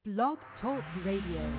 Blog Talk Radio.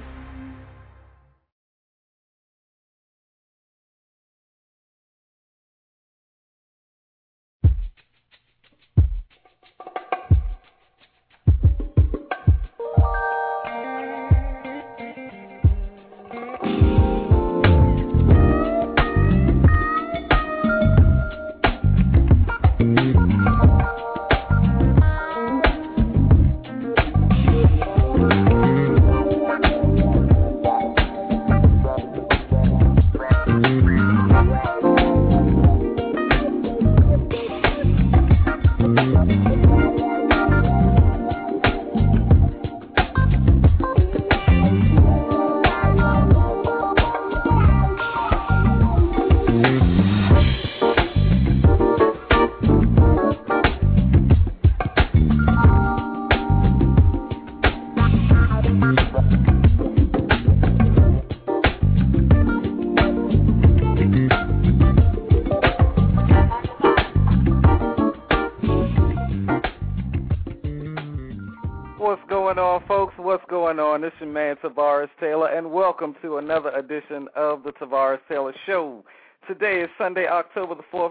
This is your man, Tavares Taylor, and welcome to another edition of the Tavares Taylor Show. Today is Sunday, October the 4th,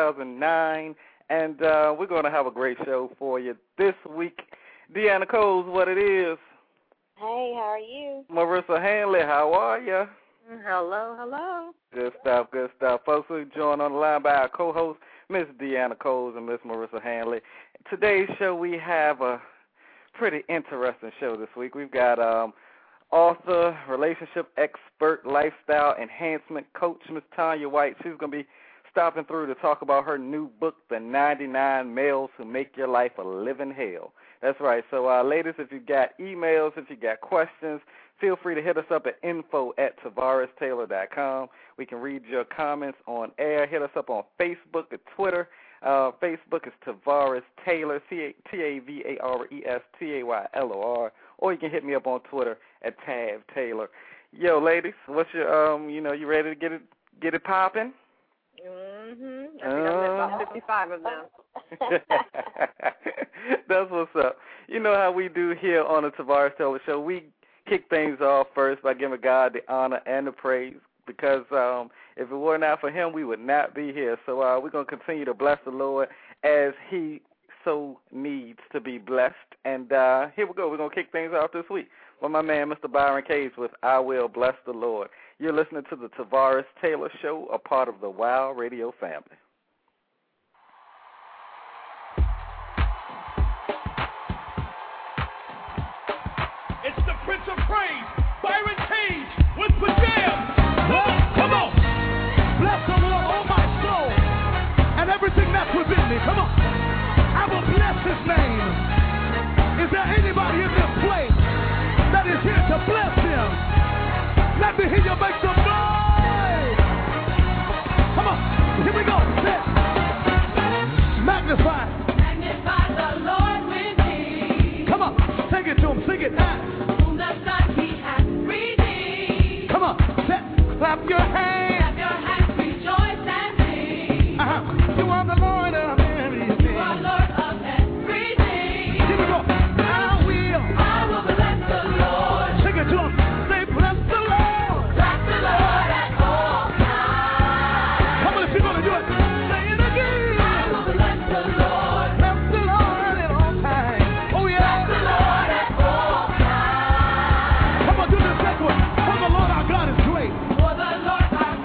2009, and we're going to have a great show for you this week. Deanna Coles, what it is. Hey, how are you? Marissa Hanley, how are you? Hello, hello. Good stuff, good stuff. Folks, we're joined on the line by our co-hosts, Miss Deanna Coles and Miss Marissa Hanley. Today's show, we have a pretty interesting show this week. We've got author, relationship expert, lifestyle enhancement coach, Miss Tanya White. She's going to be stopping through to talk about her new book, The 99 Males Who Make Your Life a Living Hell. That's right. So, ladies, if you got emails, if you got questions, feel free to hit us up at info@TavaresTaylor.com. We can read your comments on air. Hit us up on Facebook and Twitter. Facebook is Tavares Taylor, Tavarestaylor, or you can hit me up on Twitter at Tav Taylor. Yo, ladies, what's your you ready to get it popping? Mm-hmm. I think I've met about 55 of them. That's what's up. You know how we do here on the Tavares Taylor Show. We kick things off first by giving God the honor and the praise, because if it were not for him, we would not be here. So we're going to continue to bless the Lord as he so needs to be blessed. And here we go. We're going to kick things off this week with my man, Mr. Byron Case, with I Will Bless the Lord. You're listening to the Tavares Taylor Show, a part of the WOW Radio family. It's the Prince of Praise, Byron Cage, with Pajamas. Come on. Bless the Lord, oh my soul, and everything that's within me. Come on. I will bless his name. Is there anybody in this place that is here to bless him? Let me hear you make some noise. Come on. Here we go. Magnify. Magnify the Lord with me. Come on. Sing it to him. Sing it. Whom the Son he hath redeemed. Come on. Clap your hands. Clap your hands, rejoice and sing. You are the Lord of everything. You are Lord of everything. Here we go. I will bless the Lord. Sing it to him. Say, bless the Lord. Bless the Lord at all times. How many people are going to do it? Say it again. I will bless the Lord. Bless the Lord at all times. Oh, yeah. Bless the Lord at all times. Come on, do this second one. For the Lord our God is great. For the Lord our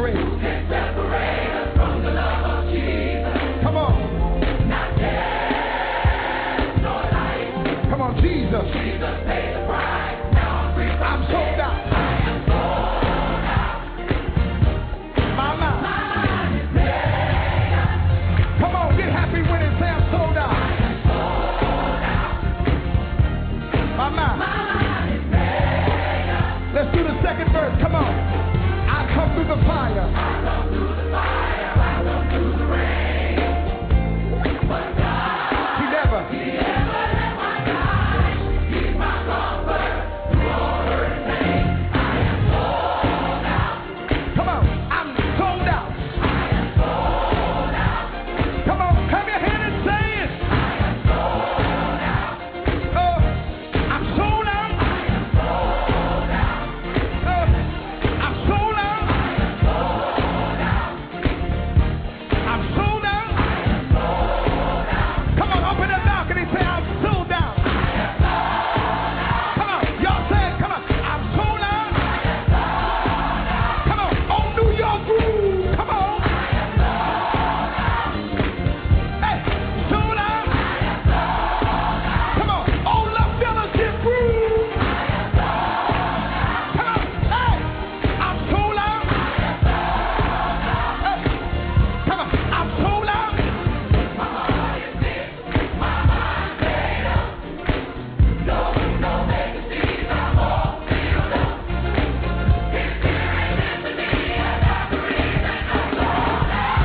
separate us. Can't separate us from the love of Jesus. Come on. Not death, nor life. Come on, Jesus. Jesus paid the price. Now I'm free. I'm sold out. I am sold out. My mind is made up. Come on, get happy when it say I'm sold out. I am sold out. My mind is made up. Let's do the second verse. Come on. I come through the fire. I come through the fire. I come through the rain. But God, He never let my guide. He's my comfort through all hurt and pain. I am sold out. Come on, I'm sold out. I am sold out. Come on, clap your hand and say it. I am sold out. I'm sold out. I am sold out. I'm sold out. I am sold out. I'm sold out. I am sold out. Come on, open the balcony, say I'm sold out. I am sold out. Come on, y'all say it. Come on, I'm sold out. I am sold out. Come on, on New York Groove. Come on. I am sold out. Hey, sold out. I am sold out. Come on, on La Fellowship Groove. I am sold out. Come on, hey, I'm sold out. I am sold out. Hey, come on, I'm sold out. My heart is big, my mind made up. No vacancies, I'm all filled up. His spirit lives in me, and that's the reason I'm sold out.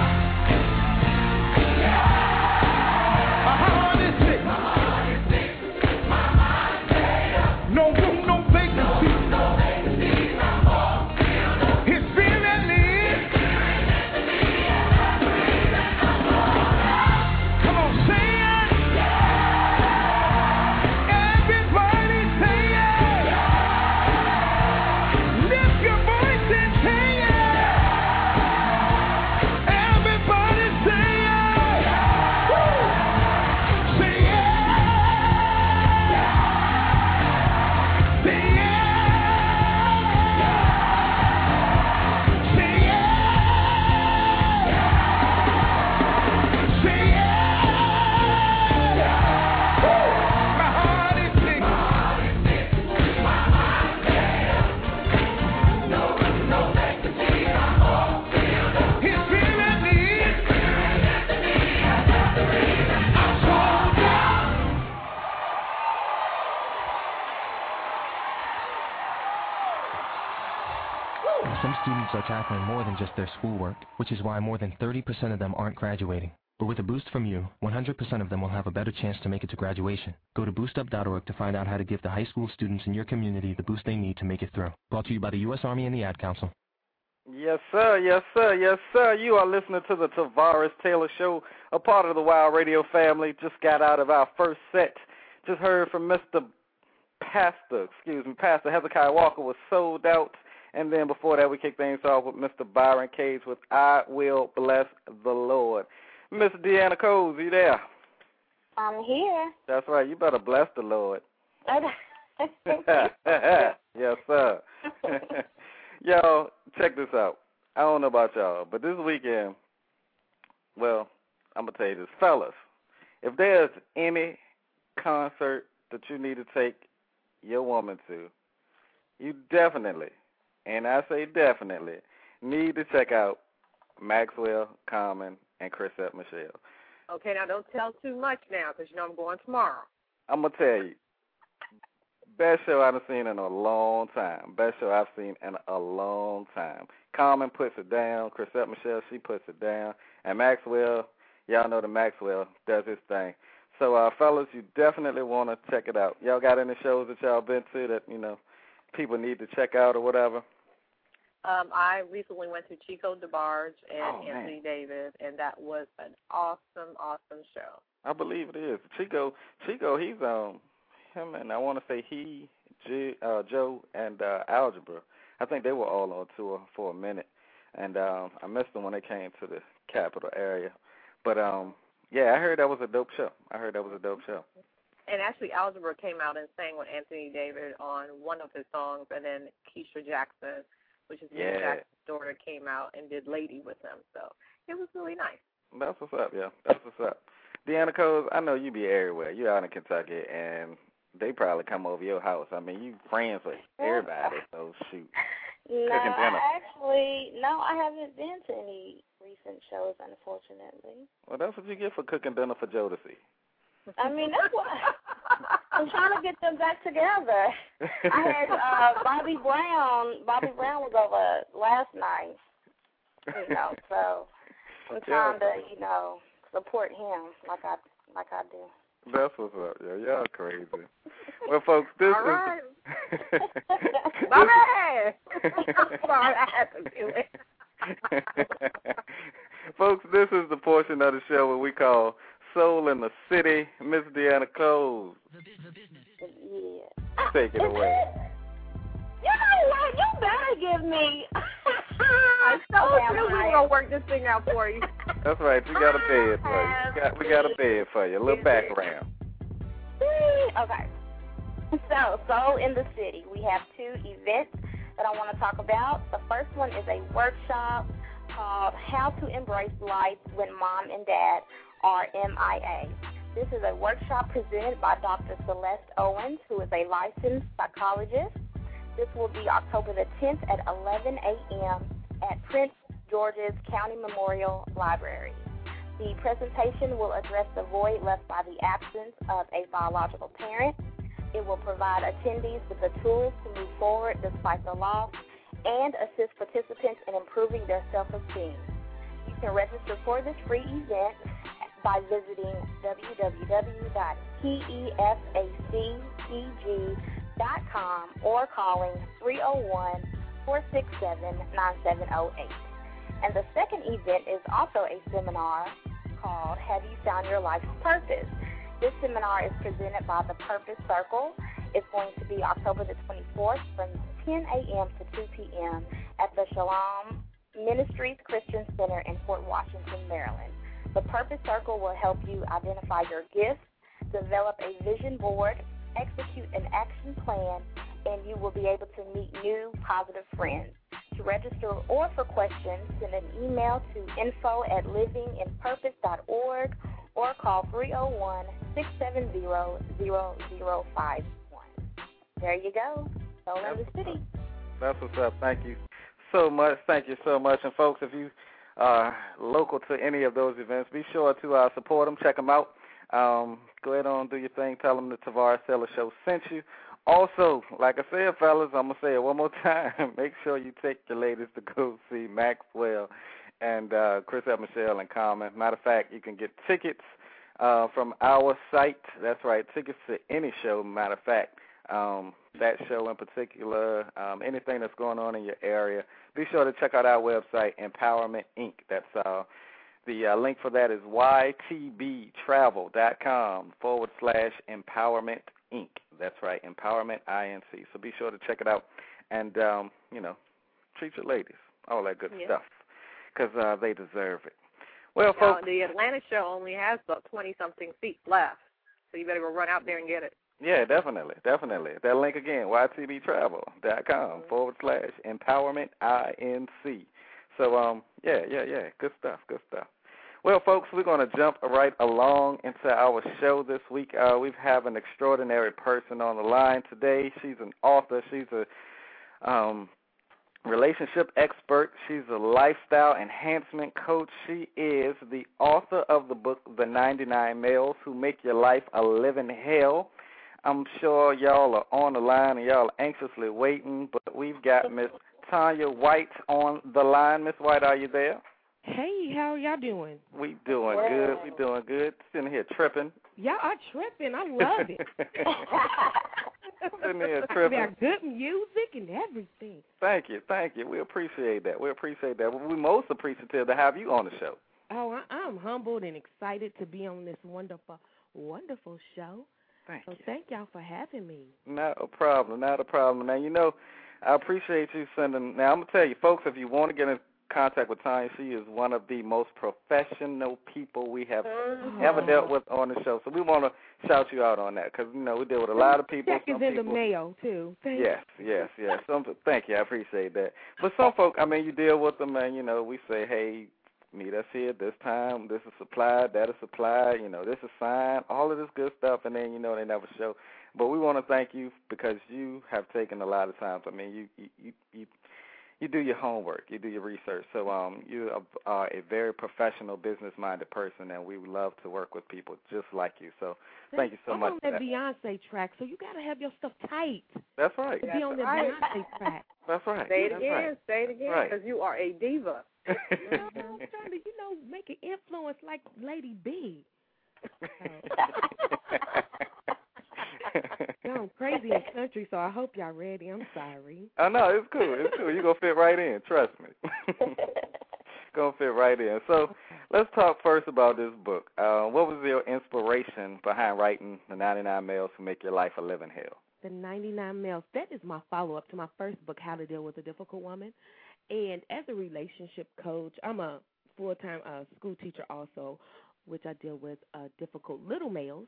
My heart is big, my mind made up. No room, no vacancies. No vacancies, I'm all filled up. His spirit lives. Come on, say it. Everybody say it. Lift your voice and say it. Everybody say it. Woo. Say it. Say it. Say it. Say it. Woo. My heart is big. My mind made up. No vacancies, I'm all filled up. His spirit lives. And that's the reason I'm sold out. Some students are tackling more than just their schoolwork, which is why more than 30% of them aren't graduating. But with a boost from you, 100% of them will have a better chance to make it to graduation. Go to boostup.org to find out how to give the high school students in your community the boost they need to make it through. Brought to you by the U.S. Army and the Ad Council. Yes, sir. Yes, sir. Yes, sir. You are listening to the Tavares Taylor Show, a part of the Wild Radio family. Just got out of our first set. Just heard from Pastor Hezekiah Walker was Sold Out. And then before that, we kicked things off with Mr. Byron Cage with I Will Bless the Lord. Miss Deanna Coles, you there? I'm here. That's right. You better bless the Lord. Yes, sir. Y'all, check this out. I don't know about y'all, but this weekend, well, I'm going to tell you this. Fellas, if there's any concert that you need to take your woman to, you definitely, and I say definitely, need to check out Maxwell, Common, and Chrisette Michelle. Okay, now don't tell too much now because you know I'm going tomorrow. I'm going to tell you, best show I've seen in a long time. Best show I've seen in a long time. Common puts it down. Chrisette Michelle, she puts it down. And Maxwell, y'all know the Maxwell does his thing. So, fellas, you definitely want to check it out. Y'all got any shows that y'all been to that, you know, people need to check out or whatever? I recently went to Chico DeBarge and Anthony David, and that was an awesome, awesome show. I believe it is. Chico, he's him and I want to say Joe and Algebra. I think they were all on tour for a minute, and I missed them when they came to the capital area. But yeah, I heard that was a dope show. And actually, Algebra came out and sang with Anthony David on one of his songs, and then Keisha Jackson which is Miss Jackson's daughter, came out and did Lady with him. So it was really nice. That's what's up, yeah. That's what's up. Deanna Coles, I know you be everywhere. You out in Kentucky, and they probably come over your house. I mean, you friends with everybody, so shoot. No, I haven't been to any recent shows, unfortunately. Well, that's what you get for cooking dinner for Joe to see. I mean, that's what I'm trying to get them back together. I had Bobby Brown. Bobby Brown was over last night, so I'm trying to, support him like I do. That's what's up. Yeah, y'all crazy. Well, folks, this All right. is... My bad. Sorry, I had to do it. Folks, this is the portion of the show where we call Soul in the City. Miss Deanna Coles. Yeah. Take it away. You know what? You better give me... I told you we were going to work this thing out for you. That's right. We got a bed for you. We got a bed for you. A little background. Okay. So, Soul in the City. We have 2 events that I want to talk about. The first one is a workshop called How to Embrace Life When Mom and Dad Are MIA. This is a workshop presented by Dr. Celeste Owens, who is a licensed psychologist. This will be October the 10th at 11 a.m. at Prince George's County Memorial Library. The presentation will address the void left by the absence of a biological parent. It will provide attendees with the tools to move forward despite the loss and assist participants in improving their self-esteem. You can register for this free event by visiting www.pefacpg.com or calling 301-467-9708. And the second event is also a seminar called Have You Found Your Life's Purpose? This seminar is presented by the Purpose Circle. It's going to be October the 24th from 10 a.m. to 2 p.m. at the Shalom Ministries Christian Center in Fort Washington, Maryland. The Purpose Circle will help you identify your gifts, develop a vision board, execute an action plan, and you will be able to meet new positive friends. To register or for questions, send an email to info@livinginpurpose.org or call 301-670-0051. There you go. Soul in the City. That's what's up. Thank you so much. Thank you so much. And, folks, if you are local to any of those events, be sure to support them, check them out. Go ahead on, do your thing. Tell them the Tavares Taylor Show sent you. Also, like I said, fellas, I'm going to say it one more time. Make sure you take your ladies to go see Maxwell and Chris and Michelle and Carmen. Matter of fact, you can get tickets from our site. That's right, tickets to any show, matter of fact. That show in particular, anything that's going on in your area. Be sure to check out our website, Empowerment Inc. That's the link for that is ytbtravel.com/Empowerment Inc. That's right, Empowerment INC. So be sure to check it out and, treat your ladies, all that good stuff, because they deserve it. Well, now, folks. the Atlanta show only has about 20-something seats left, so you better go run out there and get it. Yeah, definitely. That link again, ytbtravel.com/Empowerment INC. So, yeah, good stuff. Well, folks, we're going to jump right along into our show this week. We have an extraordinary person on the line today. She's an author. She's a relationship expert. She's a lifestyle enhancement coach. She is the author of the book, The 99 Males Who Make Your Life a Living Hell. I'm sure y'all are on the line and y'all are anxiously waiting, but we've got Miss Tanya White on the line. Miss White, are you there? Hey, how are y'all doing? We doing good. Sitting here tripping. Y'all are tripping. I love it. Sitting here tripping. Got good music and everything. Thank you. We appreciate that. We're most appreciative to have you on the show. Oh, I'm humbled and excited to be on this wonderful, wonderful show. Thank y'all for having me. Not a problem. Now, I appreciate you sending. Now, I'm going to tell you, folks, if you want to get in contact with Tanya. She is one of the most professional people we have ever dealt with on the show. So we want to shout you out on that because, you know, we deal with a lot of people. Check is in the mail, too. Yes. Thank you. I appreciate that. But some folk, I mean, you deal with them and, you know, we say, hey, meet us here this time. This is supplied. That is supplied. You know, this is signed. All of this good stuff. And then, you know, they never show. But we want to thank you because you have taken a lot of time. I mean, you do your homework. You do your research. So you are a very professional, business-minded person, and we love to work with people just like you. So thank you so much on for that that. Beyonce track, so you got to have your stuff tight. That's right. To be on the Beyonce track. That's right. Say it again. Say it again, because Right. you are a diva. I'm trying to, you know, make an influence like Lady B. I'm crazy in country, so I hope y'all ready. I'm sorry. Oh, no, it's cool. It's cool. You're going to fit right in. Trust me. Going to fit right in. So let's talk first about this book. What was your inspiration behind writing The 99 Males Who Make Your Life a Living Hell? The 99 Males. That is my follow-up to my first book, How to Deal with a Difficult Woman. And as a relationship coach, I'm a full-time school teacher also, which I deal with difficult little males.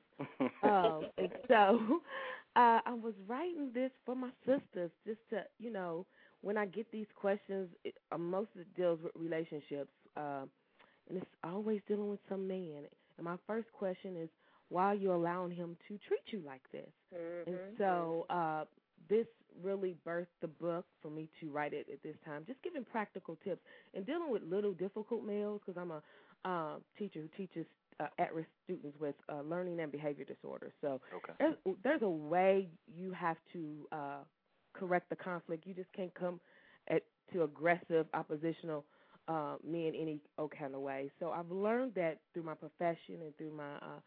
And so I was writing this for my sisters just to, you know, when I get these questions, most of it deals with relationships, and it's always dealing with some man. And my first question is, why are you allowing him to treat you like this? Mm-hmm. And so this really birthed the book for me to write it at this time, just giving practical tips and dealing with little difficult males because I'm a teacher who teaches at-risk students with learning and behavior disorders. So there's a way you have to correct the conflict. You just can't come to aggressive, oppositional men any kind of way. So I've learned that through my profession and through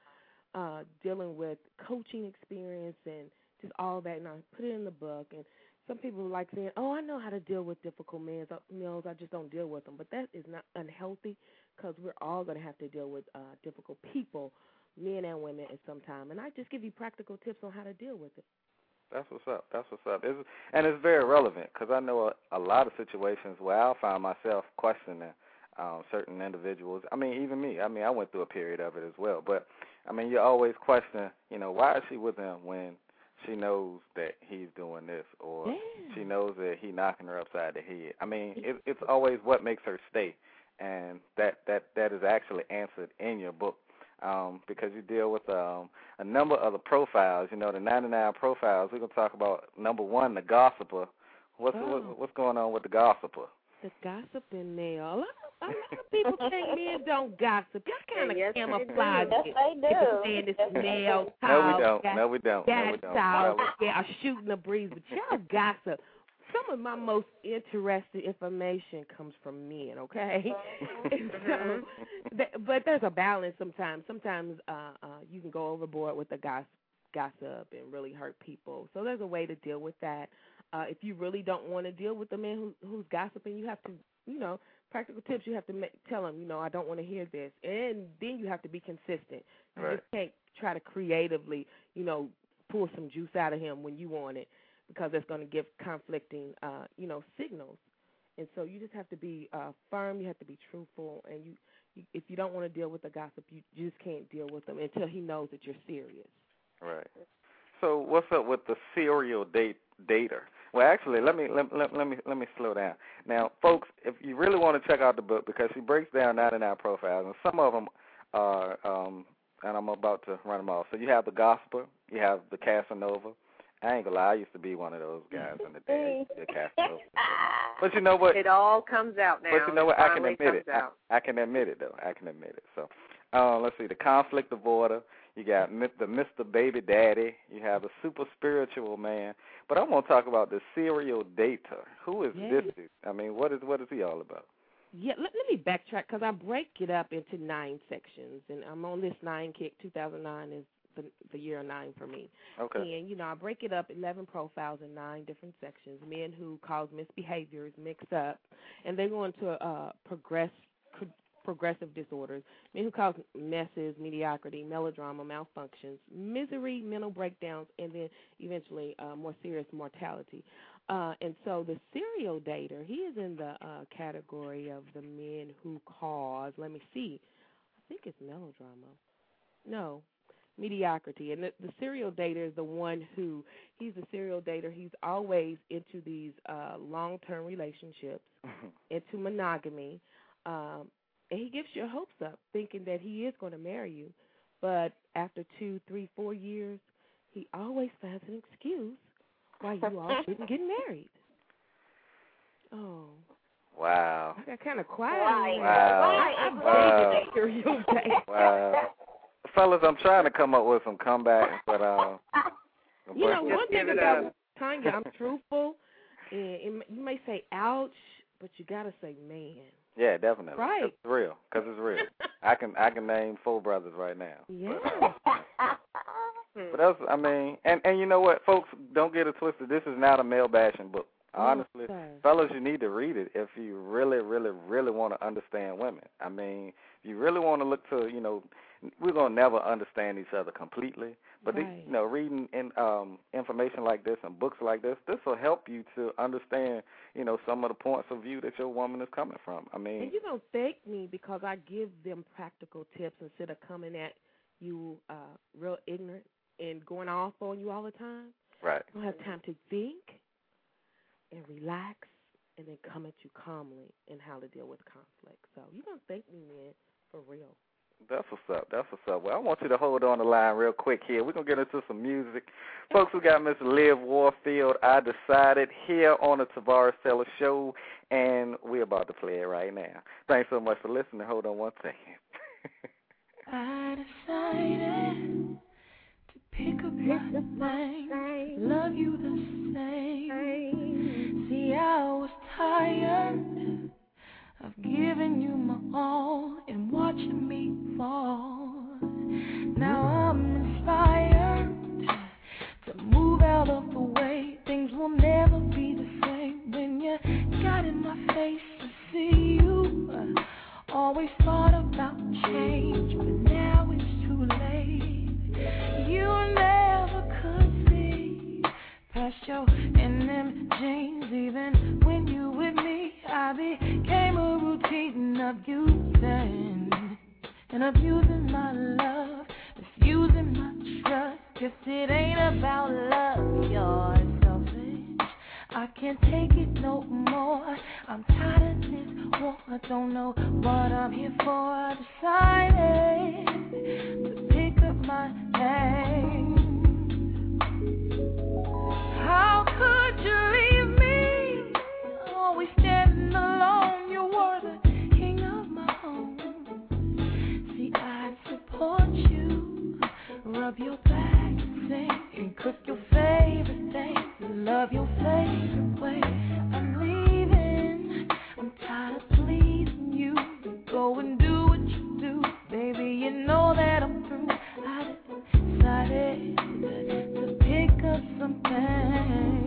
my dealing with coaching experience and just all that, and I put it in the book. And some people like saying, oh, I know how to deal with difficult males, I just don't deal with them. But that is not unhealthy because we're all going to have to deal with difficult people, men and women, at some time. And I just give you practical tips on how to deal with it. That's what's up. And it's very relevant because I know a lot of situations where I'll find myself questioning certain individuals. I mean, even me. I mean, I went through a period of it as well. But, I mean, you always question, you know, why is she with him when she knows that he's doing this or she knows that he's knocking her upside the head. I mean, it's always what makes her stay, and that is actually answered in your book because you deal with a number of the profiles. You know, the 99 profiles. We're going to talk about number one, the gossiper. What's going on with the gossiper? The gossiping male. A lot of people think men don't gossip. Y'all kind of camouflage it. Yes, they do. People saying this male talk. No, we don't. Yeah, shooting a breeze. But y'all gossip. Some of my most interesting information comes from men, okay? So, but there's a balance sometimes. Sometimes you can go overboard with the gossip and really hurt people. So there's a way to deal with that. If you really don't want to deal with the man who's gossiping, you have to, you know, practical tips. You have to tell him, you know, I don't want to hear this. And then you have to be consistent. You just can't try to creatively, you know, pull some juice out of him when you want it because that's going to give conflicting, you know, signals. And so you just have to be firm. You have to be truthful. And you if you don't want to deal with the gossip, you just can't deal with them until he knows that you're serious. Right. So what's up with the serial dater? Well, actually, let me slow down. Now, folks, if you really want to check out the book, because she breaks down 99 profiles, and some of them are, and I'm about to run them off. So you have the gossiper, you have the Casanova. I ain't gonna lie, I used to be one of those guys in the day, the Casanova. But you know what? It all comes out now. But you know what? I can admit it. I can admit it, though. I can admit it. So let's see, the conflict avoider. You got the Mr. Baby Daddy. You have the super spiritual man. But I want to talk about the serial dater. Who is this dude? I mean, what is he all about? Yeah, let me backtrack because I break it up into 9 sections, and I'm on this 9 kick. 2009 is the year 9 for me. Okay. And, you know, I break it up 11 profiles in 9 different sections. Men who cause misbehaviors, mix up, and they go into progressive disorders, men who cause messes, mediocrity, melodrama, malfunctions, misery, mental breakdowns, and then eventually more serious mortality. And so the serial dater, he is in the category of the men who cause, let me see, I think it's melodrama. No, mediocrity. And the serial dater is the one who, he's a serial dater. He's always into these long-term relationships, into monogamy. And he gives your hopes up, thinking that he is going to marry you. But after 2, 3, 4 years, he always finds an excuse why you all shouldn't get married. Oh. Wow. I got kind of quiet. Wow. I'm dating that serial dater. Wow. Fellas, I'm trying to come up with some comebacks, but you know, one thing about Tanya, I'm truthful, and you may say ouch, but you gotta say man. Yeah, definitely. Right. It's real, because it's real. I can name 4 brothers right now. Yeah. But that's, I mean, and you know what, folks, don't get it twisted. This is not a male bashing book. Honestly, fellas, you need to read it if you really, really, really want to understand women. I mean, if you really want to look to, you know, we're going to never understand each other completely. But, you know, reading information like this and books like this will help you to understand, you know, some of the points of view that your woman is coming from. I mean. And you don't thank me because I give them practical tips instead of coming at you real ignorant and going off on you all the time. Right. I don't have time to think and relax and then come at you calmly in how to deal with conflict. So you don't thank me, man, for real. That's what's up. That's what's up. Well, I want you to hold on the line real quick here. We're going to get into some music. Folks, we got Miss Liv Warfield, I Decided, here on the Tavares Taylor Show, and we're about to play it right now. Thanks so much for listening. Hold on one second. I decided to pick up my things, love you the same. See, I was tired of giving you my all and watching me fall. Now I'm inspired to move out of the way. Things will never be the same when you got in my face to see you. Always thought about change, but now it's too late. You never could see past your in them jeans. Even when you with me, I became a routine of using and abusing my love, misusing my trust. 'Cause it ain't about love, you're selfish. I can't take it no more. I'm tired of this war. I don't know what I'm here for. I decided to pick up my things. How could you leave me? Always standing alone. You were the king of my home. See, I support you. Rub your back, sing, and cook your favorite things. Love your favorite way. I'm leaving. I'm tired of pleasing you. Go and do what you do, baby. You know that I'm through. I decided to pick up something.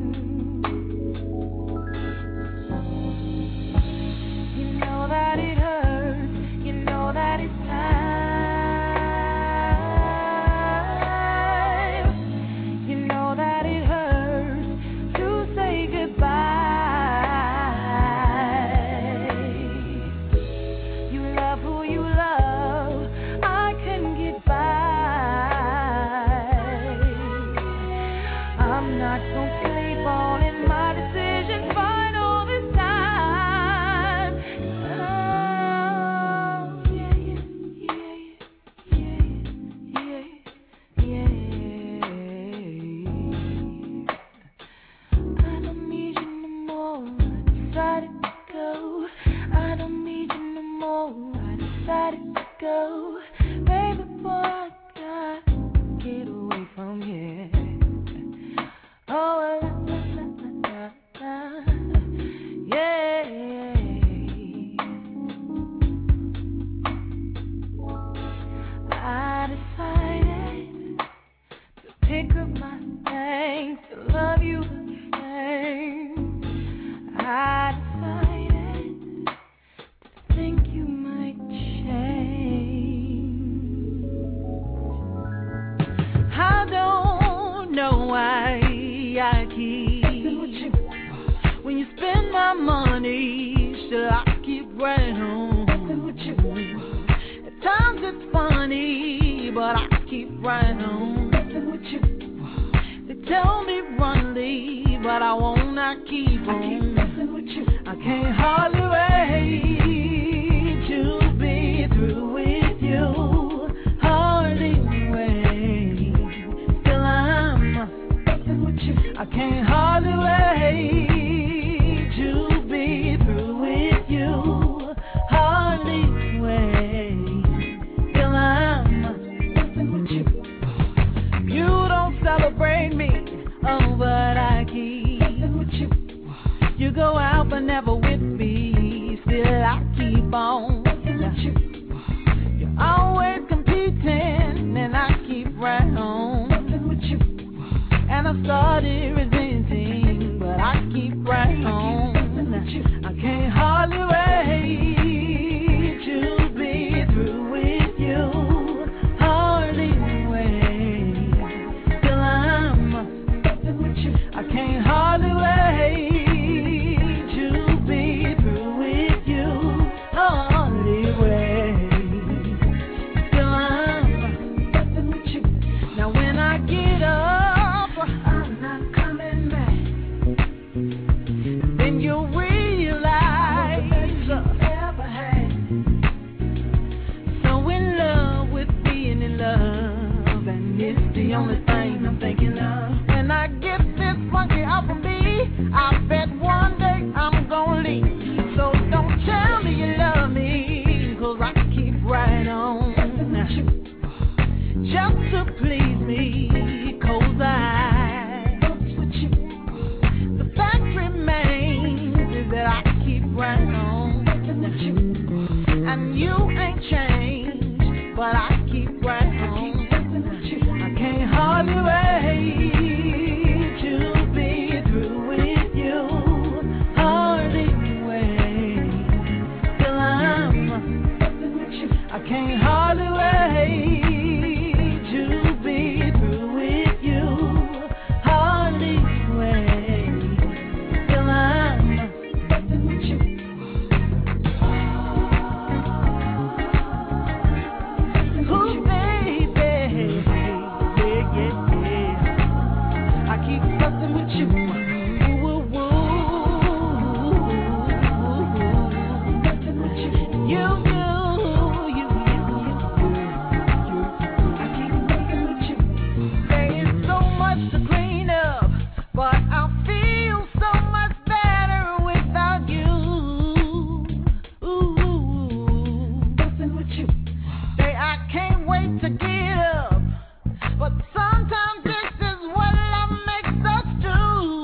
You know that it hurts. You know that it's time. Go, baby boy, I gotta get away from here. Oh, yeah. I decided to pick up my things, to love you the same. I decided to think you might change. but I keep right on. With you. They tell me run, leave, but I won't. I keep on. With you. I can't hardly wait to be through with you. Hardly wait till I'm with you. I can't hardly wait to be through with you. Hardly wait till I'm with you. You don't celebrate me, oh, but I keep with you. You go out but never with me, still I keep on with you. You're always competing and I keep right on with you. And I started resenting, but I keep right on. I can't hardly wait to be through with you. Hardly wait till I'm with you. I can't hardly wait to be through with you. Hardly wait till I'm with you. Now when I get up, I'm not coming back. Then you'll realize ever had. So in love with being in love, and it's the only thing I'm thinking of. When I get this monkey off of me, I bet one day I'm gonna leave. So don't tell me you love me, 'cause I keep right on. Just to please me, 'cause the fact remains is that I keep right on. And you ain't changed, but I keep right on. I can't hardly wait to be through with you. Hardly wait till I'm with you. I can't hardly wait to be through with you. Hardly wait till I'm with you. Ooh, baby, yeah, yeah, yeah. I keep fussing with you. Ooh, ooh, ooh. You. I keep fussing with you. There is so much to clean up, but I feel so much better without you. Ooh, fussing with you. Say I can't wait to get up, but sometimes this is what love makes us do.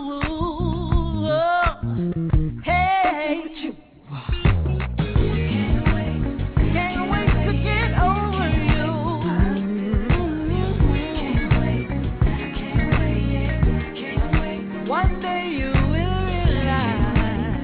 Oh, hey, can't wait to get over you. One day you will realize.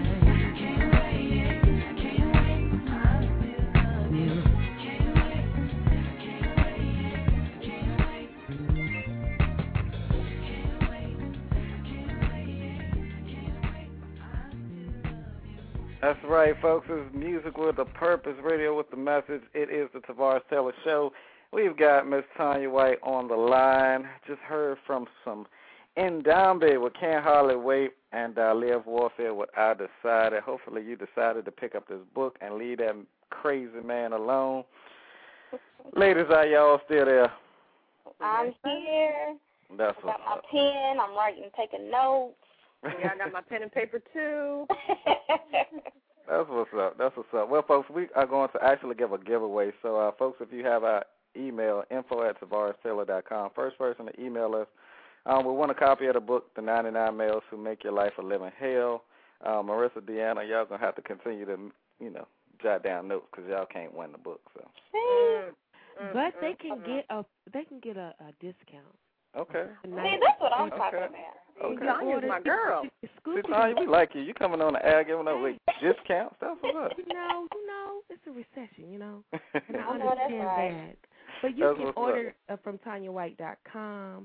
That's right, folks. It's Music with a Purpose, Radio with the Message. It is the Tavares Taylor Show. We've got Miss Tanya White on the line. Just heard from some Ndambi with Can't Hardly Wait and Live Warfare with I Decided. Hopefully you decided to pick up this book and leave that crazy man alone. Ladies, are y'all still there? I'm here. That's I got my pen. I'm writing, taking notes. Yeah, I got my pen and paper, too. That's what's up. That's what's up. Well, folks, we are going to actually give a giveaway. So, folks, if you have our email, info@TavaresTaylor.com, first person to email us. We want a copy of the book, The 99 Males Who Make Your Life a Living Hell. Marissa, Deanna, y'all going to have to continue to, jot down notes because y'all can't win the book. So. But they can get a discount. Okay. See, that's what I'm talking about. Okay. Tanya's my girl. See, Tanya, we like you. You coming on the air giving away discounts. That's what's up. It's a recession, And I that's understand right. that. But you can order from TanyaWhite.com.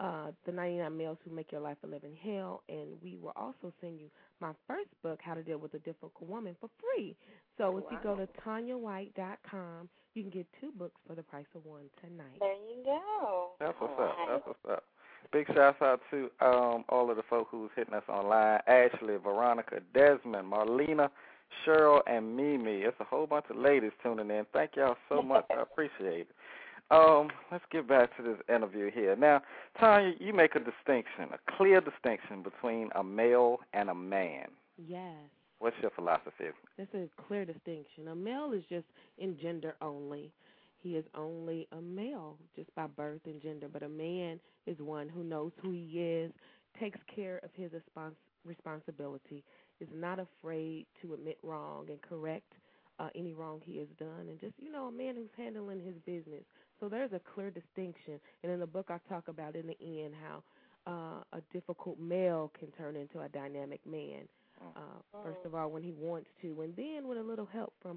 The 99 Males Who Make Your Life a Living Hell, and we will also send you my first book, How to Deal with a Difficult Woman, for free. So if you go to TanyaWhite.com, you can get 2 books for the price of one tonight. There you go. That's what's up. That's what's up. Big shout out to all of the folk who's hitting us online: Ashley, Veronica, Desmond, Marlena, Cheryl, and Mimi. It's a whole bunch of ladies tuning in. Thank y'all so much. I appreciate it. Let's get back to this interview here. Now, Tanya, you make a distinction, a clear distinction between a male and a man. Yes. What's your philosophy? That's a clear distinction. A male is just in gender only. He is only a male just by birth and gender, but a man is one who knows who he is, takes care of his responsibility, is not afraid to admit wrong and correct any wrong he has done, and just, a man who's handling his business. So there's a clear distinction. And in the book I talk about in the end how a difficult male can turn into a dynamic man. First of all, when he wants to, and then with a little help from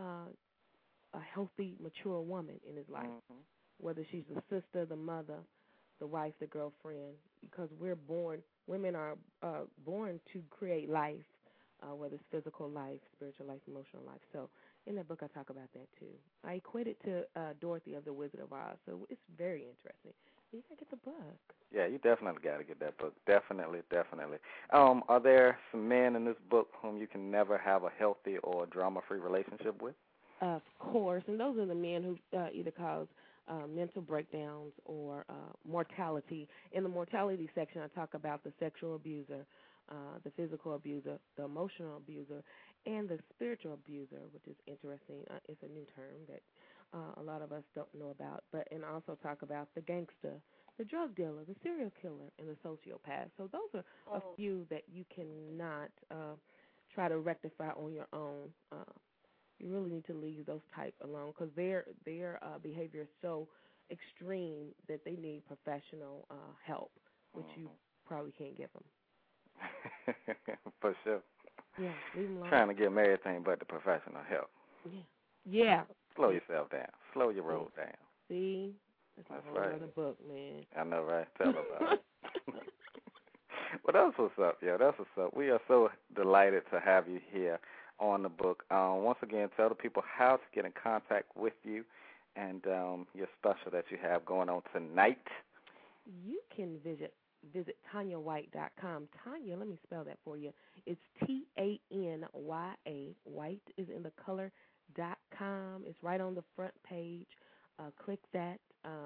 a healthy, mature woman in his life, whether she's the sister, the mother, the wife, the girlfriend, because women are born to create life, whether it's physical life, spiritual life, emotional life. So in that book I talk about that too. I equate it to Dorothy of the Wizard of Oz, so it's very interesting. You got to get the book. Yeah, you definitely got to get that book. Definitely, definitely. Are there some men in this book whom you can never have a healthy or drama-free relationship with? Of course, and those are the men who either cause mental breakdowns or mortality. In the mortality section, I talk about the sexual abuser, the physical abuser, the emotional abuser, and the spiritual abuser, which is interesting. It's a new term that a lot of us don't know about. And I also talk about the gangster, the drug dealer, the serial killer, and the sociopath. So those are a few that you cannot try to rectify on your own. You really need to leave those type alone because their behavior is so extreme that they need professional help, which you probably can't give them. For sure. Yeah, leave them alone. Trying to give them everything but the professional help. Yeah. Slow yourself down. Slow your roll down. See? That's a whole other book, man. I know, right? Tell about it. Well, that's what's up, yo. That's what's up. We are so delighted to have you here on the book. Once again, tell the people how to get in contact with you and your special that you have going on tonight. You can visit TanyaWhite.com. Tanya, let me spell that for you. It's Tanya. White is in the color.com. It's right on the front page. Click that,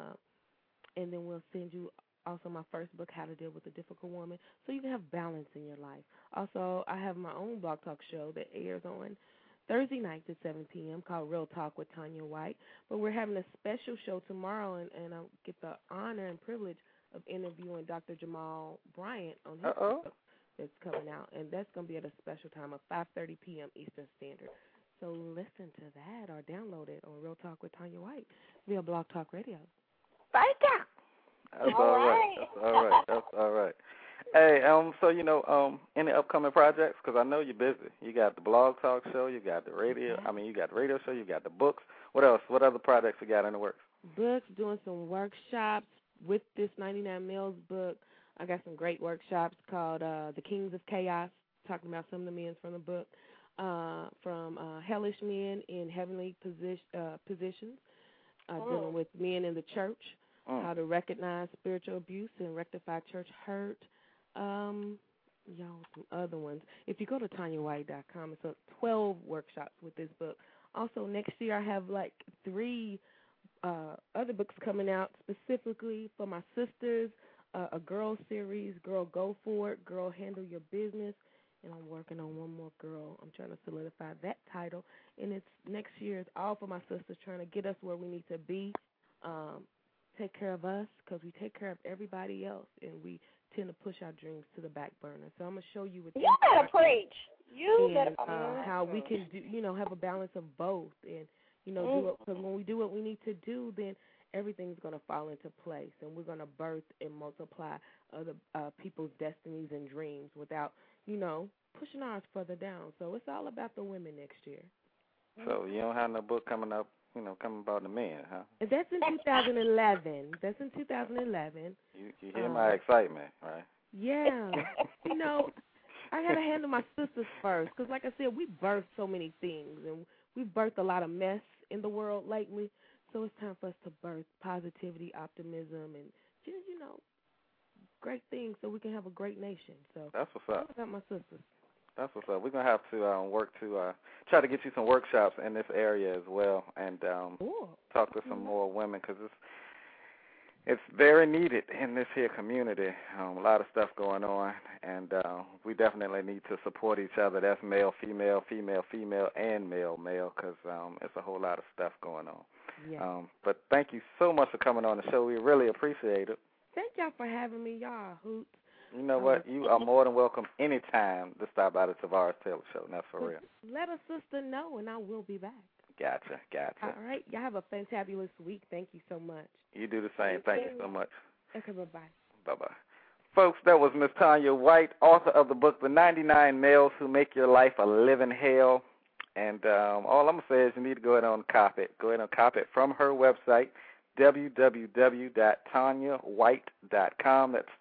and then we'll send you also my first book, How to Deal with a Difficult Woman, so you can have balance in your life. Also, I have my own blog talk show that airs on Thursday nights at 7 p.m. called Real Talk with Tanya White. But we're having a special show tomorrow, and I'll get the honor and privilege of interviewing Dr. Jamal Bryant on his book that's coming out, and that's going to be at a special time of 5:30 p.m. Eastern Standard. So listen to that or download it on Real Talk with Tanya White via Blog Talk Radio. Right now. That's all right. That's all right. That's all right. Hey, so any upcoming projects? Because I know you're busy. You got the Blog Talk show. You got the radio. You got the radio show. You got the books. What else? What other projects you got in the works? Books. Doing some workshops with this 99 Males book. I got some great workshops called The Kings of Chaos, talking about some of the men from the book. From hellish men in heavenly positions, dealing with men in the church, how to recognize spiritual abuse and rectify church hurt. Some other ones. If you go to TanyaWhite.com, it's 12 workshops with this book. Also, next year I have 3 other books coming out specifically for my sisters, a girl series, Girl Go For It, Girl Handle Your Business. And I'm working on one more girl. I'm trying to solidify that title. And it's next year. It's all for my sisters, trying to get us where we need to be, take care of us, because we take care of everybody else, and we tend to push our dreams to the back burner. So I'm going to show you what you better preach. You better how we can do, have a balance of both, and do it, because when we do what we need to do, then everything's going to fall into place, and we're going to birth and multiply other people's destinies and dreams without pushing ours further down. So it's all about the women next year. So you don't have no book coming up coming about the men, huh? That's in 2011. That's in 2011. You hear my excitement, right? Yeah. I got to handle my sisters first because, like I said, we birthed so many things, and we've birthed a lot of mess in the world lately. So it's time for us to birth positivity, optimism, and just, great things so we can have a great nation. So that's what's up. I got my sisters. That's what's up. We're going to have to work to try to get you some workshops in this area as well and talk to some more women because it's very needed in this here community. A lot of stuff going on, and we definitely need to support each other. That's male, female, female, female, and male, male because it's a whole lot of stuff going on. Yeah. But thank you so much for coming on the show. We really appreciate it. Thank y'all for having me, y'all hoots. You know what? You are more than welcome anytime to stop by the Tavares Taylor Show. That's for real. Let a sister know, and I will be back. Gotcha. All right. Y'all have a fantabulous week. Thank you so much. You do the same. Thank you so much. Okay, bye-bye. Bye-bye. Folks, that was Miss Tanya White, author of the book, The 99 Males Who Make Your Life a Living Hell. And all I'm going to say is you need to go ahead and cop it. Go ahead and cop it from her website, www.tanyawhite.com. That's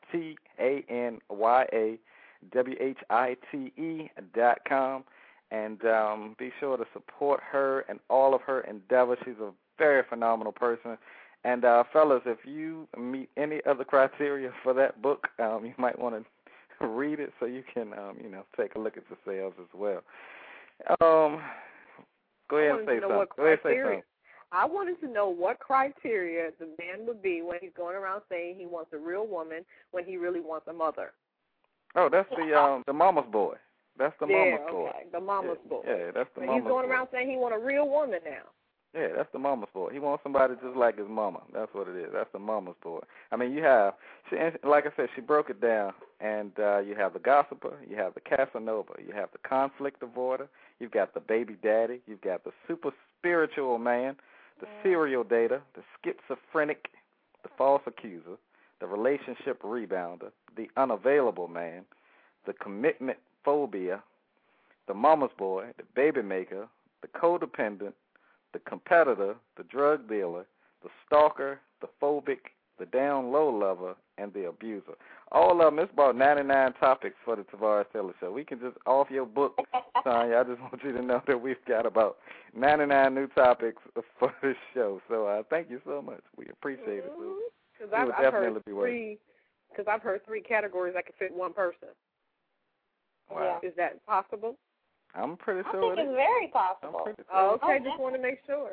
Tanyawhite.com. And be sure to support her and all of her endeavors. She's a very phenomenal person. And, fellas, if you meet any other criteria for that book, you might want to read it so you can, take a look at yourselves as well. Go ahead and say something. I wanted to know what criteria the man would be when he's going around saying he wants a real woman when he really wants a mother. Oh, that's the mama's boy. That's the mama's boy. The mama's boy. Yeah, that's the mama's boy. He's going around saying he wants a real woman now. Yeah, that's the mama's boy. He wants somebody just like his mama. That's what it is. That's the mama's boy. I mean, like I said, she broke it down, and you have the gossiper, you have the Casanova, you have the conflict avoider, you've got the baby daddy, you've got the super spiritual man, the serial dater, the schizophrenic, the false accuser, the relationship rebounder, the unavailable man, the commitment phobia, the mama's boy, the baby maker, the codependent, the competitor, the drug dealer, the stalker, the phobic, the down low lover, and the abuser. All of them, it's about 99 topics for the Tavares Taylor Show. We can just, off your book, Sonya, I just want you to know that we've got about 99 new topics for this show. So thank you so much. We appreciate it. Because I've heard three categories that can fit one person. Wow. Is that possible? I'm pretty sure I think it's very possible. Okay, just want to make sure.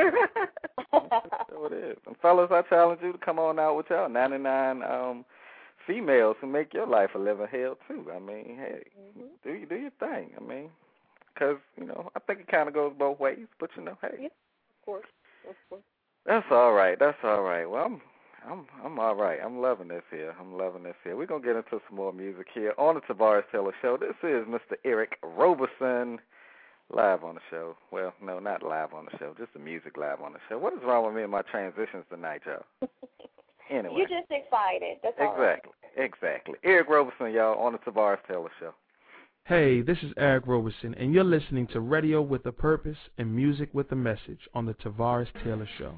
So it is. And fellas, I challenge you to come on out with y'all 99 females who make your life a living hell too. I mean, hey, do your thing. I mean, because I think it kind of goes both ways. But hey, yeah, of course. That's all right. Well, I'm all right. I'm loving this here. We're going to get into some more music here on the Tavares Taylor Show. This is Mr. Eric Roberson live on the show. Well, no, not live on the show, just the music live on the show. What is wrong with me and my transitions tonight, y'all? Anyway. You're just excited. That's all right. Exactly. Eric Roberson, y'all, on the Tavares Taylor Show. Hey, this is Eric Roberson, and you're listening to Radio with a Purpose and Music with a Message on the Tavares Taylor Show.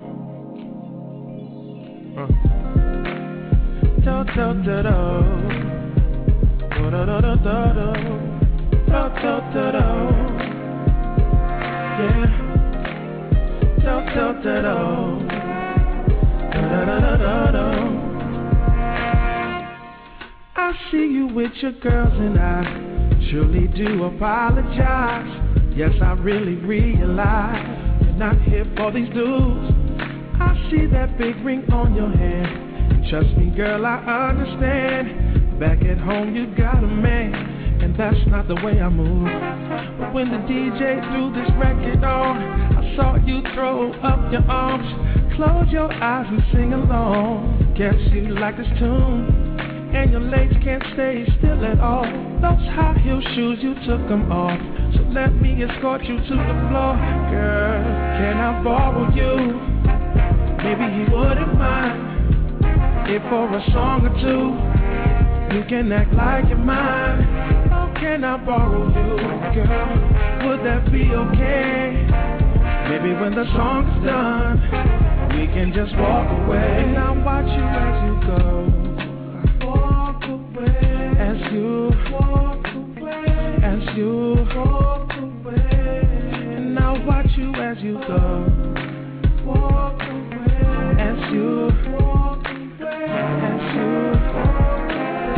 I see you with your girls and I truly do apologize. Yes, I really realize you're not here for these dudes. I see that big ring on your hand. Trust me, girl, I understand. Back at home, you got a man, and that's not the way I move. But when the DJ threw this record on, I saw you throw up your arms, close your eyes and sing along. Guess you like this tune, and your legs can't stay still at all. Those high heel shoes, you took them off. So let me escort you to the floor. Girl, can I borrow you? Maybe he wouldn't mind if for a song or two you can act like you're mine. Oh, can I borrow you, girl? Would that be okay? Maybe when the song's done, we can just walk away. And I'll watch you as you go. Walk away. As you walk away. As you walk away. And I'll watch you as you go. Walk away. As you walk away. As you walk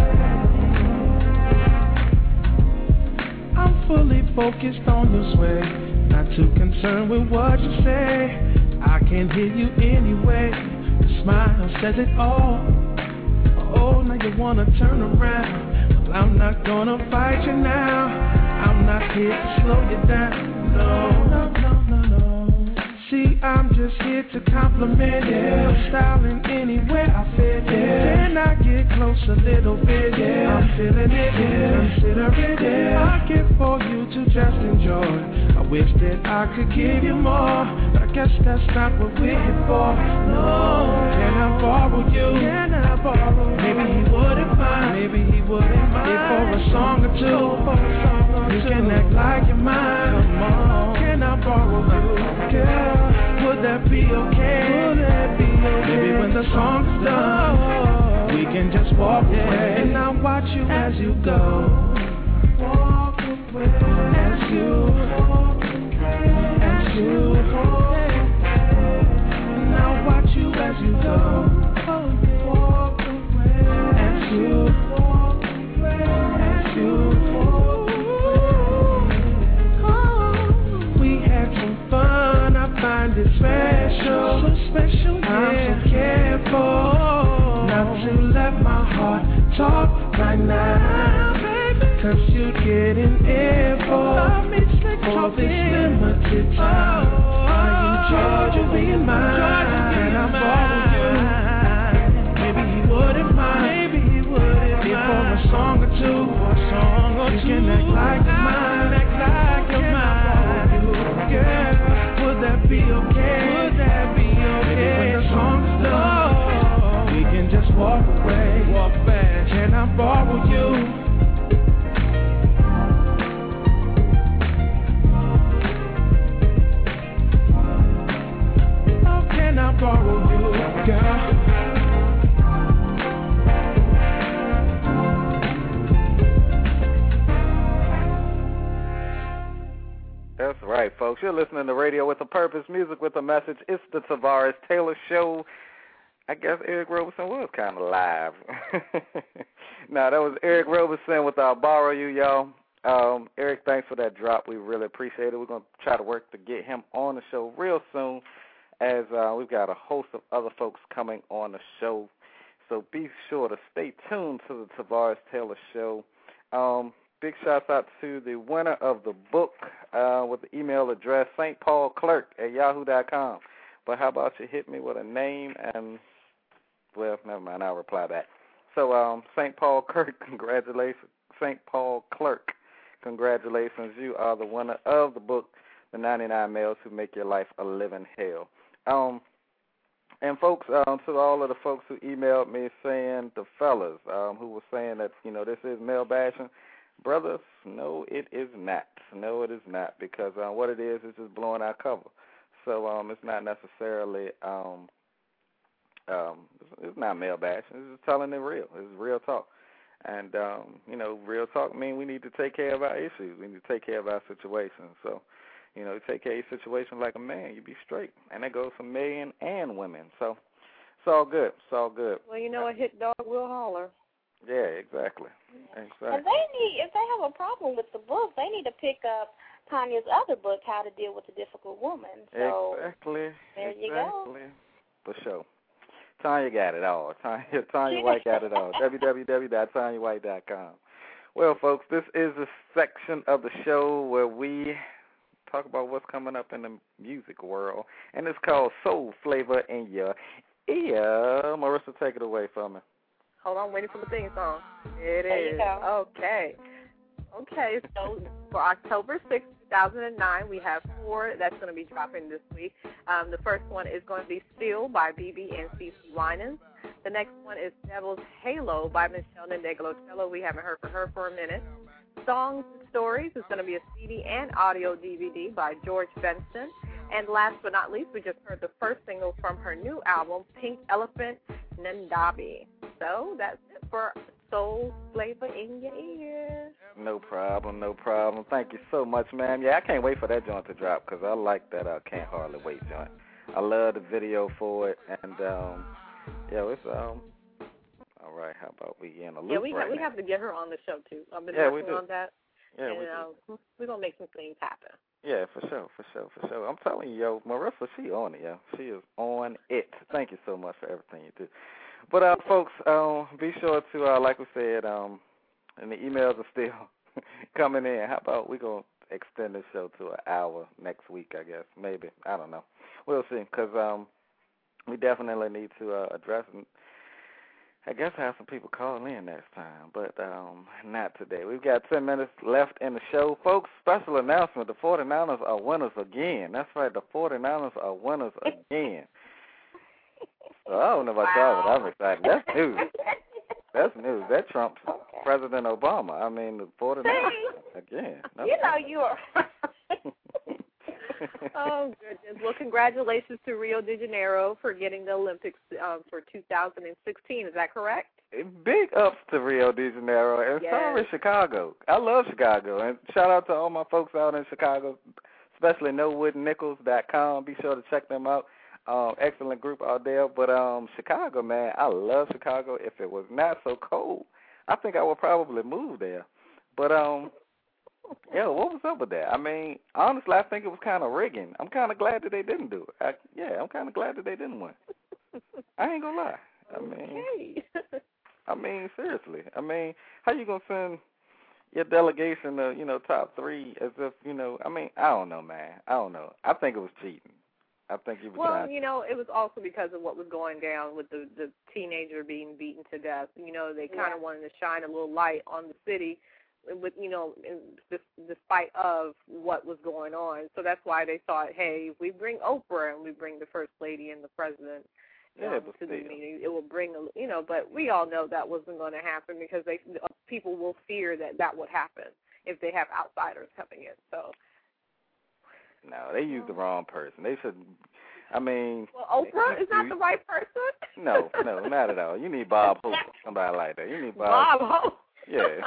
away. I'm fully focused on this way. Not too concerned with what you say. I can hear you anyway. Your smile says it all. Oh, now you wanna turn around. Well, I'm not gonna fight you now. I'm not here to slow you down. No, no, no, no, no. See, I'm just here to compliment your style in any way I fit. Can I get close a little bit? I'm feeling it. Consider it. I give for you to just enjoy. I wish that I could give you more, but I guess that's not what we're here for. No, can I borrow you? Can I borrow? Maybe he wouldn't mind. Maybe he wouldn't mind. If for a song or two, you can act like you're mine. Come on, can I borrow you? Girl, would that be okay? Would that be okay? Maybe when the song's done, we can just walk away. And I'll watch you as you go. Walk away. As you walk away. As you walk away. And I'll watch you as you go. Walk away. As you walk away. As you walk away. We had some fun. I find it special. So special, yeah. I'm so careful not to let my heart talk right now, baby. Cause you get an earful for this limited time. Are you Georgia being mine? And I borrow you. Maybe he wouldn't mind. Maybe he wouldn't mind. For a song or two, you can act like you're mine. Act like you're mine. Girl, would that be okay? Would that be okay? Maybe when the song's done, we can just walk away. Walk back. Can I borrow you? Can I borrow you, girl? That's right, folks. You're listening to Radio with a Purpose, music with a message. It's the Tavares Taylor Show. I guess Eric Roberson was kind of live. Now, that was Eric Roberson with I'll Borrow You, y'all. Eric, thanks for that drop. We really appreciate it. We're going to try to work to get him on the show real soon, as we've got a host of other folks coming on the show. So be sure to stay tuned to the Tavares Taylor Show. Big shout out to the winner of the book with the email address, stpaulclerk@yahoo.com. But how about you hit me with a name and, well, never mind, I'll reply back. So St. Paul Clerk, congratulations. St. Paul Clerk, congratulations. You are the winner of the book, The 99 Males Who Make Your Life a Living Hell. And folks, to all of the folks who emailed me saying, the fellas who were saying that, you know, this is male bashing, brothers, no, it is not. No, it is not, because what it is just blowing our cover. So it's not necessarily, it's not male bashing. It's just telling it real. It's real talk. And, you know, real talk means we need to take care of our issues. We need to take care of our situations. So, you know, take care of your situation like a man, you be straight. And that goes for men and women. So it's all good. It's all good. Well, you know, a hit dog will holler. Yeah, exactly. And if they have a problem with the book, they need to pick up Tanya's other book, How to Deal with a Difficult Woman. So exactly. There you go. For sure. Tanya got it all. Tanya White got it all. www.tanyawhite.com. Well, folks, this is a section of the show where we talk about what's coming up in the music world, and it's called Soul Flavor in Your Ear. Marissa, take it away from me. Hold on, waiting for the theme song. It there is. You go. Okay, so for October 6th, 2009, we have 4 that's going to be dropping this week. The first one is going to be Still by BB and CeCe Winans. The next one is Devil's Halo by Michelle Ndegeocello. We haven't heard from her for a minute. Songs and Stories is going to be a CD and audio DVD by George Benson. And last but not least, we just heard the first single from her new album, Pink Elephant Nandabi. So that's it for Soul Flavor in Your Ear. No problem, no problem. Thank you so much, man. Yeah, I can't wait for that joint to drop because I like that Can't Hardly Wait joint. I love the video for it, and it's all right. How about we in a loop? Yeah, we have to get her on the show too. I've been working on that. Yeah, and we're gonna make some things happen. Yeah, for sure. I'm telling you, yo, Marissa, she on it, yo. She is on it. Thank you so much for everything you do. But folks, be sure to like we said, and the emails are still coming in. How about we gonna extend this show to an hour next week? I guess maybe. I don't know. We'll see, because we definitely need to address and I guess have some people call in next time, but not today. We've got 10 minutes left in the show. Folks, special announcement, the 49ers are winners again. That's right, the 49ers are winners again. So I don't know about y'all, but I'm excited. That's news. That's news. That trumps President Obama. I mean, the 49ers again. You know you are. Oh, goodness. Well, congratulations to Rio de Janeiro for getting the Olympics for 2016. Is that correct? Big ups to Rio de Janeiro, and so is Chicago. I love Chicago, and shout out to all my folks out in Chicago, especially NoWoodenNickels.com. Be sure to check them out. Excellent group out there. But Chicago, man, I love Chicago. If it was not so cold, I think I would probably move there. But yeah, what was up with that? I mean, honestly, I think it was kind of rigging. I'm kind of glad that they didn't do it. I'm kind of glad that they didn't win. I ain't gonna lie. I mean, seriously. I mean, how you gonna send your delegation to, top three as if, I mean, I don't know, man. I don't know. I think it was cheating. I think he was trying. It was also because of what was going down with the teenager being beaten to death. They kind of wanted to shine a little light on the city with, despite of what was going on. So that's why they thought, hey, if we bring Oprah and we bring the First Lady and the President to the meeting, it will bring, but we all know that wasn't going to happen because people will fear that would happen if they have outsiders coming in. So. No, they used the wrong person. They should, I mean. Well, Oprah is not the right person? No, not at all. You need Bob Hope, somebody like that. You need Bob Hope. Yeah.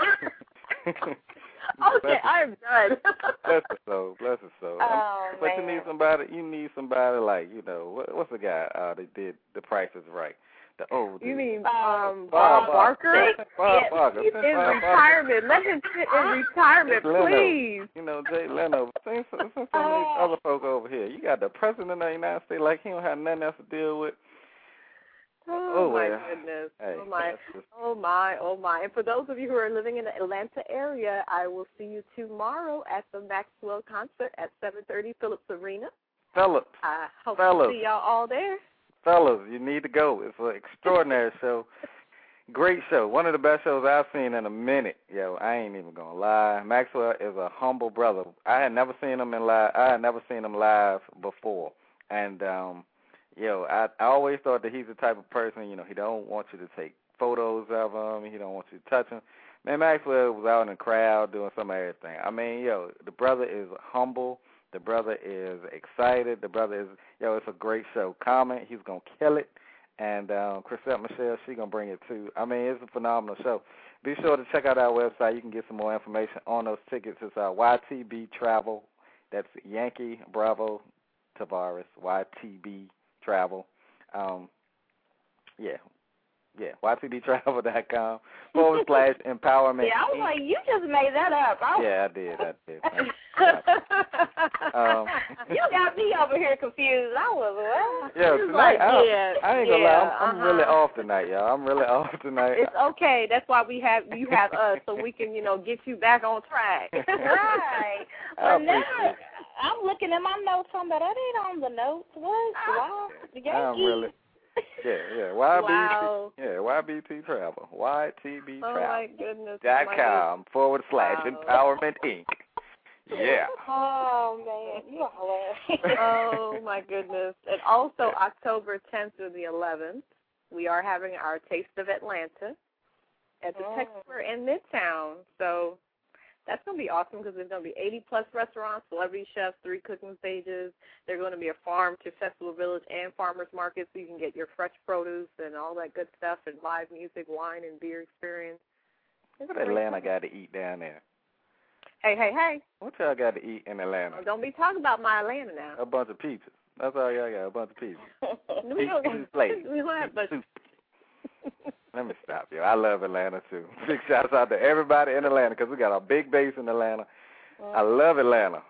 Okay, I'm done. Bless her soul. Oh, but you need somebody like, what's the guy that did The Price is Right? You mean Bob Barker? Bob Barker. He's in retirement. Let him sit in retirement, please. Jay Leno. Send some of these other folk over here. You got the President of the United States like he don't have nothing else to deal with. Oh my goodness. Hey, oh my. And for those of you who are living in the Atlanta area, I will see you tomorrow at the Maxwell concert at 7:30 Phillips Arena. Phillips. I hope to see y'all all there. Fellas, you need to go. It's an extraordinary show. Great show. One of the best shows I've seen in a minute. Yo, I ain't even gonna lie. Maxwell is a humble brother. I had never seen him live before. And I always thought that he's the type of person, he don't want you to take photos of him, he don't want you to touch him. Man, Maxwell was out in the crowd doing some of everything. I mean, the brother is humble. The brother is excited. The brother is, it's a great show. Comment, he's going to kill it. And Chrisette Michelle, she's going to bring it too. I mean, it's a phenomenal show. Be sure to check out our website. You can get some more information on those tickets. It's YTB Travel. That's Yankee Bravo Tavares, YTB Travel. YTBtravel.com /empowerment. Yeah, I was like, you just made that up. Yeah, I did. You got me over here confused. I was, what? Yeah, tonight, I ain't gonna lie. I'm really off tonight, y'all. I'm really off tonight. It's okay. That's why you have us, so we can, get you back on track. Right. Well, now I'm looking at my notes on that. That ain't on the notes. What? Wow. The Yankees. I'm really. Yeah. Wow. YBT Travel. YTB Travel. Oh my goodness. .com /Empowerment Inc. Yeah. Oh man, you are hilarious. Oh my goodness. And also October 10th through the 11th, we are having our Taste of Atlanta at the Tech Square in Midtown. So That's going to be awesome because there's going to be 80-plus restaurants, celebrity chefs, 3 cooking stages. There's going to be a farm to Festival Village and farmers market so you can get your fresh produce and all that good stuff and live music, wine, and beer experience. What Atlanta got to eat down there? Hey. What y'all got to eat in Atlanta? Well, don't be talking about my Atlanta now. A bunch of pizzas. That's all y'all got, a bunch of pizzas. We don't have much. Let me stop you. I love Atlanta, too. Big shouts out to everybody in Atlanta because we got a big base in Atlanta. I love Atlanta.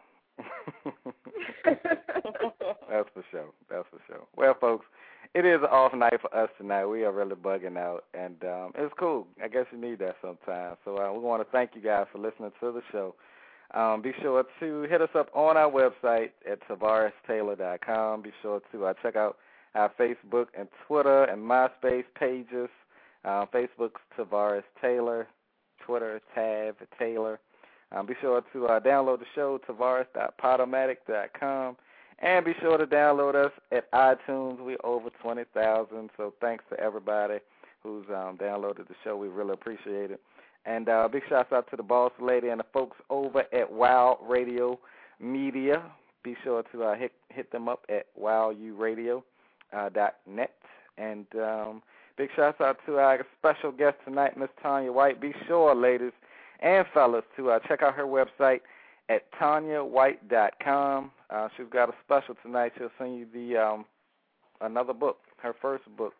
That's for sure. Well, folks, it is an off night for us tonight. We are really bugging out, and it's cool. I guess you need that sometimes. So we want to thank you guys for listening to the show. Be sure to hit us up on our website at TavaresTaylor.com. Be sure to check out our Facebook and Twitter and MySpace pages. Facebook's Tavares Taylor, Twitter, Tav Taylor. Be sure to download the show, Tavares.podomatic.com. And be sure to download us at iTunes. We're over 20,000, so thanks to everybody who's downloaded the show. We really appreciate it. And big shouts out to the boss lady and the folks over at Wow Radio Media. Be sure to hit them up at wowuradio.net. And big shouts out to our special guest tonight, Miss Tanya White. Be sure, ladies and fellas, to check out her website at TanyaWhite.com. She's got a special tonight. She'll send you the another book, her first book.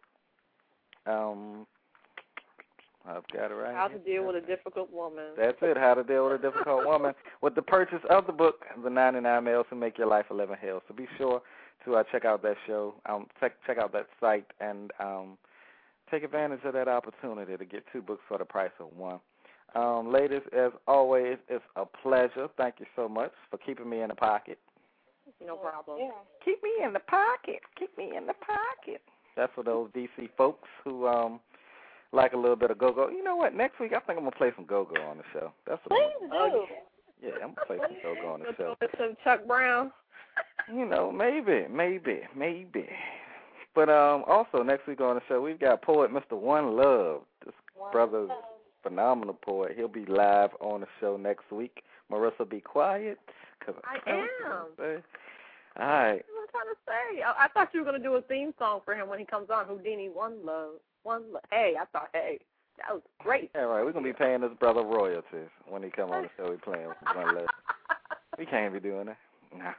I've got it right How here. to Deal with a Difficult Woman. That's it, How to Deal with a Difficult Woman. With the purchase of the book, The 99 Mails to Make Your Life a Living Hell. So be sure to check out that show, check out that site, and take advantage of that opportunity to get 2 books for the price of 1. Ladies, as always, it's a pleasure. Thank you so much for keeping me in the pocket. No problem. Yeah. Keep me in the pocket. Keep me in the pocket. That's for those D.C. folks who like a little bit of go-go. You know what? Next week, I think I'm going to play some go-go on the show. That's what Please do. Yeah, I'm going to play some go-go on the show. Some Chuck Brown. You know, maybe. But also, next week on the show, we've got poet Mr. One Love. This brother's phenomenal poet. He'll be live on the show next week. Marissa, be quiet. I am. All right. What I'm trying to say. I thought you were going to do a theme song for him when he comes on. Houdini, One Love. Hey, I thought, that was great. All right, we're going to be paying this brother royalties when he come on the show. We're playing One Love. We can't be doing that. No.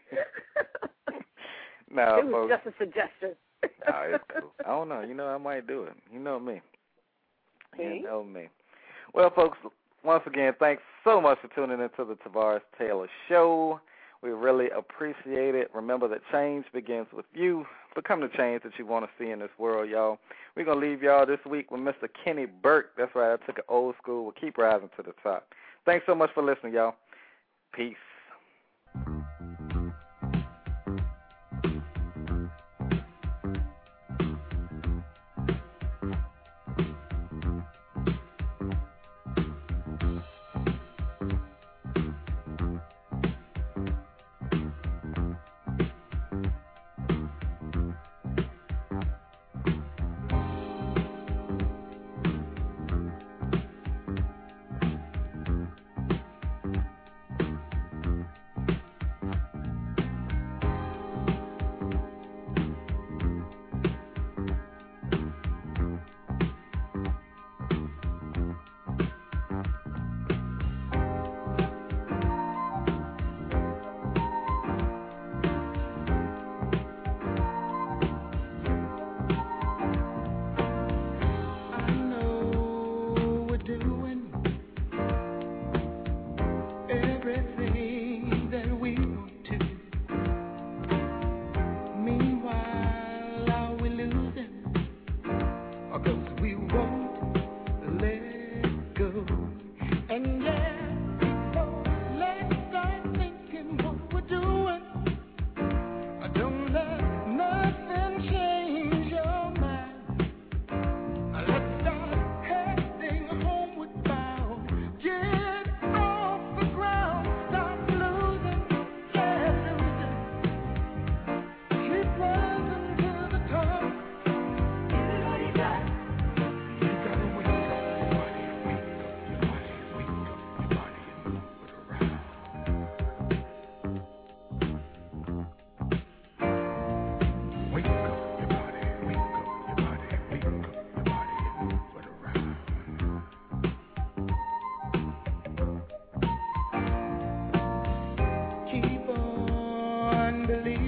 No, it was folks. just a suggestion. Oh, it's cool. I don't know. You know, I might do it. You know me. You know me. Well, folks, once again, thanks so much for tuning into the Tavares Taylor Show. We really appreciate it. Remember that change begins with you. Become the change that you want to see in this world, y'all. We're going to leave y'all this week with Mr. Kenny Burke. That's right. I took it old school. We'll keep rising to the top. Thanks so much for listening, y'all. Peace.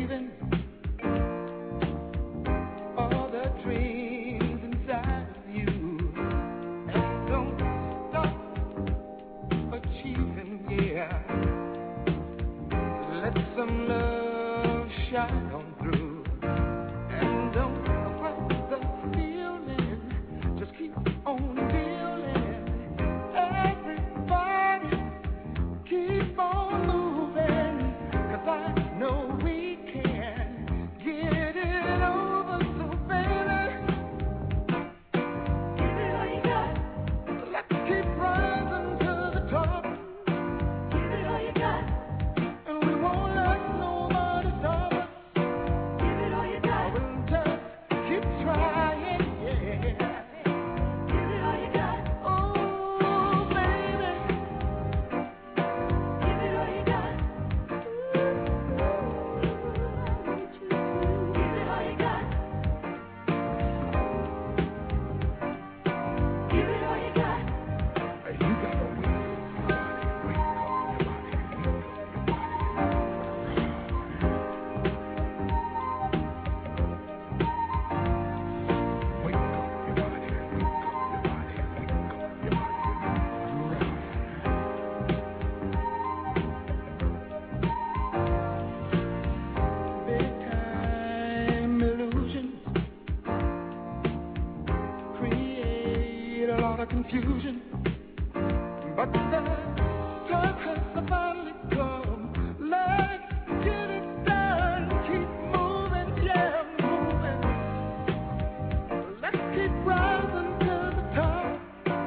moving. All the dreams inside of you. And don't stop achieving, yeah. Let some love shine on through. And don't fight the feeling. Just keep on feeling. Everybody keep on moving. 'Cause I know we can get it over. So baby, give it all you got. Let's keep rising to the top. Give it all you got. And we won't let nobody stop us. Give it all you got. We'll just keep trying, yeah. Give it all you got. Oh, baby. Give it all you got. Give it all you got. Give it all you got. You gotta wake up your Bedtime illusions create a lot of confusion, but the time has finally come. Let's get it done. Keep moving, yeah, moving. Let's keep rising to the top,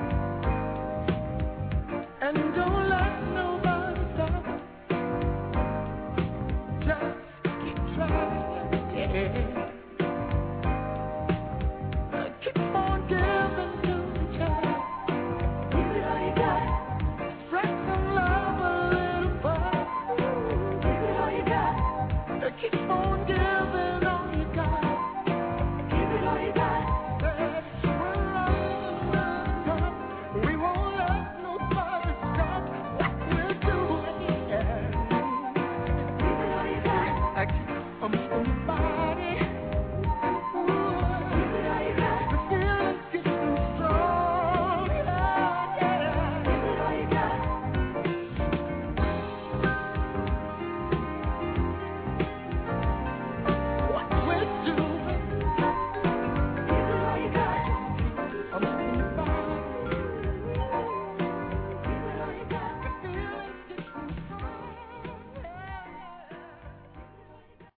and don't let nobody stop us. Just keep trying, yeah.